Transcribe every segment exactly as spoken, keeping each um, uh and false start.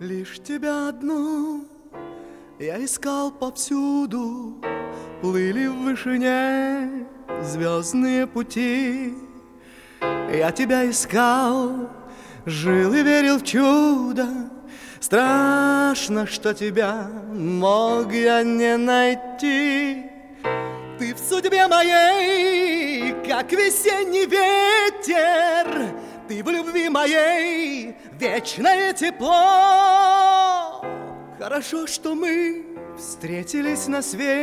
Лишь тебя одну я искал повсюду, плыли в вышине звездные пути. Я тебя искал, жил и верил в чудо. Страшно, что тебя мог я не найти. Ты в судьбе моей, как весенний ветер. Ты в любви моей вечное тепло. Хорошо, что мы встретились на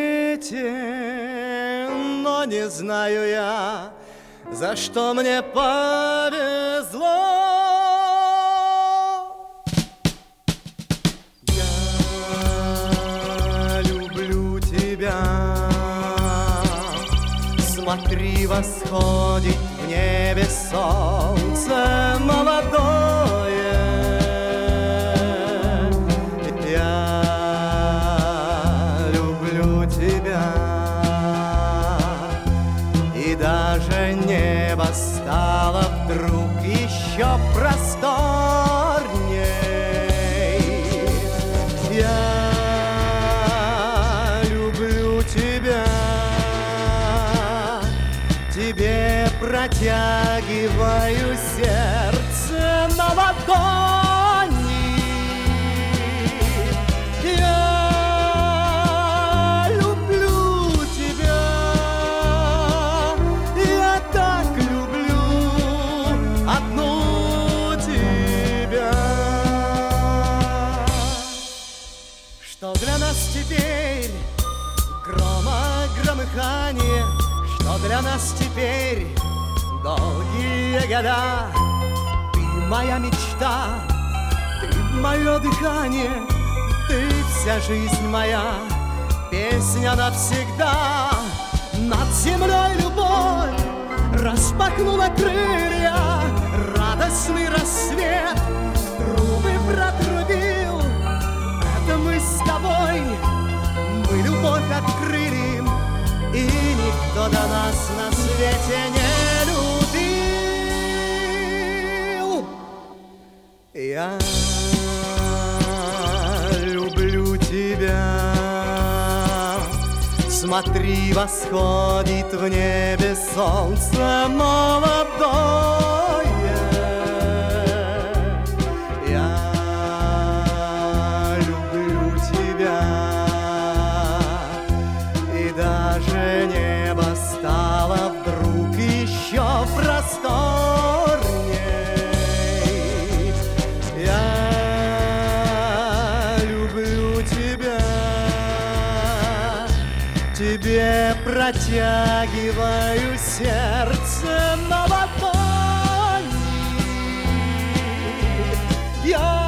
свете, но не знаю я, за что мне повезло. Я люблю тебя. Смотри, восходит в небе солнце молодое. Я люблю тебя. И даже небо стало вдруг еще просторней. Я люблю тебя. Тебе протягиваю сердце на ладони. Я люблю тебя. Я так люблю одну тебя. Что для нас теперь грома-громыхание, что для нас теперь долгие года. Ты моя мечта, ты мое дыхание, ты вся жизнь моя, песня навсегда. Над землей любовь распахнула крылья, радостный рассвет трубы протрубил. Это мы с тобой, мы любовь открыли, и никто до нас на свете не любил. Я люблю тебя. Смотри, восходит в небе солнце молодое. Я люблю тебя. И даже небо стало вдруг еще просторней. Я люблю тебя. Тебе протягиваю сердце на ладони. Я